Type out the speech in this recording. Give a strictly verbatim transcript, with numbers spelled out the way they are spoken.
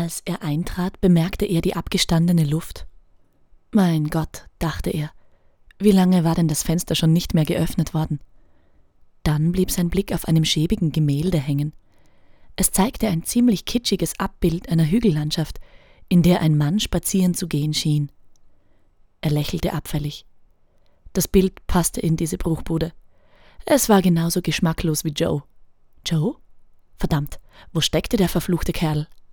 Als er eintrat, bemerkte er die abgestandene Luft. Mein Gott, dachte er, wie lange war denn das Fenster schon nicht mehr geöffnet worden? Dann blieb sein Blick auf einem schäbigen Gemälde hängen. Es zeigte ein ziemlich kitschiges Abbild einer Hügellandschaft, in der ein Mann spazieren zu gehen schien. Er lächelte abfällig. Das Bild passte in diese Bruchbude. Es war genauso geschmacklos wie Joe. Joe? Verdammt, wo steckte der verfluchte Kerl?